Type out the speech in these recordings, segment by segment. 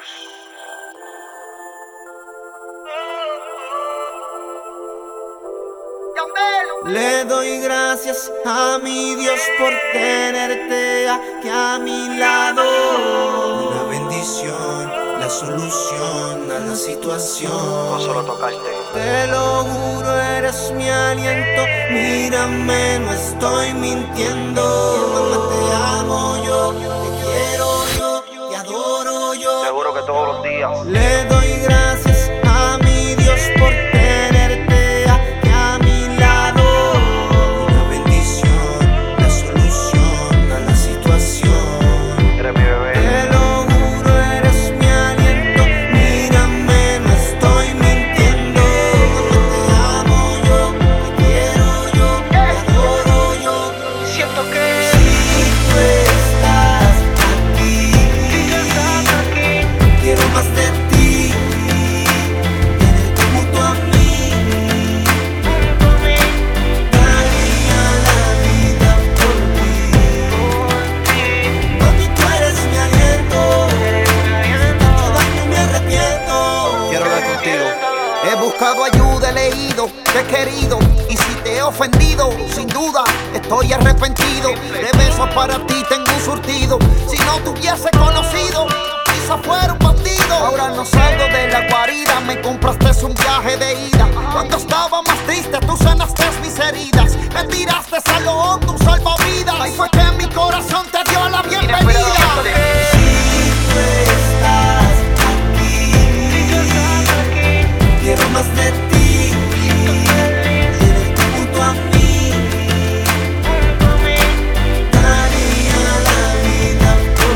Le doy gracias a mi Dios por tenerte aquí a mi lado. Una bendición, la solución a la situación. No solo tocarte. Te lo juro, eres mi aliento. Mírame, no estoy mintiendo. Mamá, te amo yo, te quiero yo, te adoro yo. Seguro que todos los días. Le doy gracias a mi Dios por tenerte aquí a mi lado. Una bendición, la solución a la situación. Eres mi bebé. Te lo juro, eres mi aliento. Mírame, no estoy mintiendo. Te amo yo, te quiero yo, te adoro yo. Siento que Si tú estás aquí, quiero más de ti. Tenerte junto a mí, daría la vida por ti. Mami, tú eres mi aliento. Mucho daño me arrepiento. Quiero hablar contigo. He buscado ayuda, he leído, te he querido. Y si te he ofendido, sin duda estoy arrepentido. De besos para ti tengo un surtido. Si no te hubiese conocido, quizá fuera un bandido. Ahora no salgo de la guarida, me compraste un viaje de ida. Cuando estaba más triste, tú sanaste mis heridas. Me tiraste a lo hondo, un salvavidas. Ahí fue que mi corazón te dio la bienvenida. Si tú estás aquí, quiero más de ti. Tenerte junto a mí, daría la vida por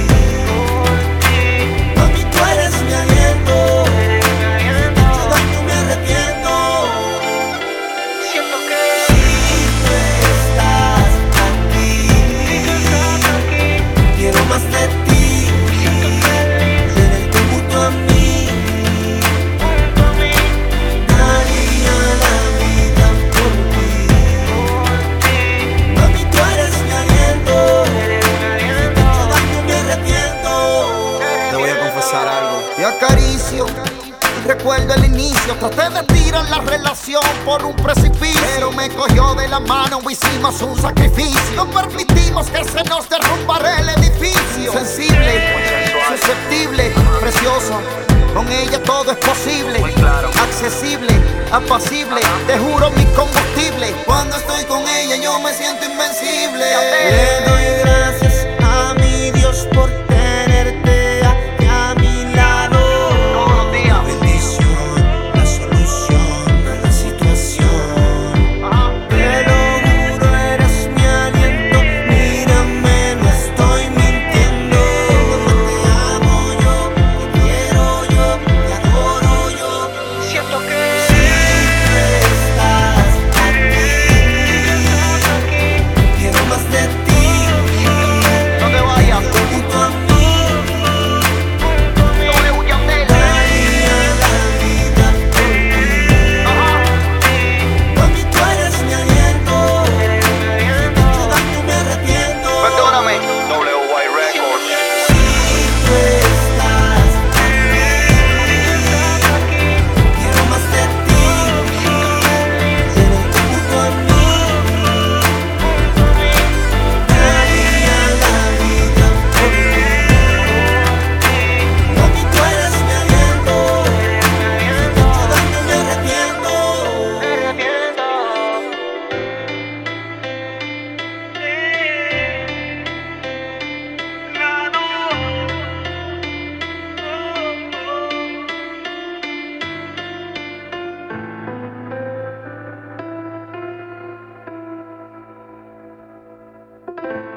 ti. Mami, tú eres mi aliento. Mucho daño me arrepiento. siento que Si tú estás aquí, quiero más de ti. Tenerte junto a mí, daría la vida por ti. Mami, tú eres mi aliento. Mucho daño me arrepiento. Te voy a confesar algo. Te acaricio y recuerdo el inicio. Traté de tirar la relación por un precipicio, pero me cogió de la mano, hicimos un sacrificio. No permitimos que se nos derrumbara el edificio. Sensible, susceptible, preciosa. Con ella todo es posible. Muy claro. Accesible, apacible. Te juro mi combustible. Cuando estoy con ella yo me siento invencible. Le doy gracias a mi Dios por tenerte aquí a mi lado. todos los días. Bendición, la solución a la situación. Te lo juro, eres mi aliento. Mírame, no estoy mintiendo. Te amo yo, te quiero yo, te adoro yo. Siento que Estás aquí, quiero más de ti. No te vayas. Junto a mí, W Yandel. daría la vida por ti. Mami, tú eres mi aliento. Mucho daño me arrepiento. Perdóname. WY Records. Si tú estás aquí, quiero más de ti. Tenerte junto a mí, daría la vida por ti. Mami, tú eres mi aliento. Mucho daño me arrepiento. No.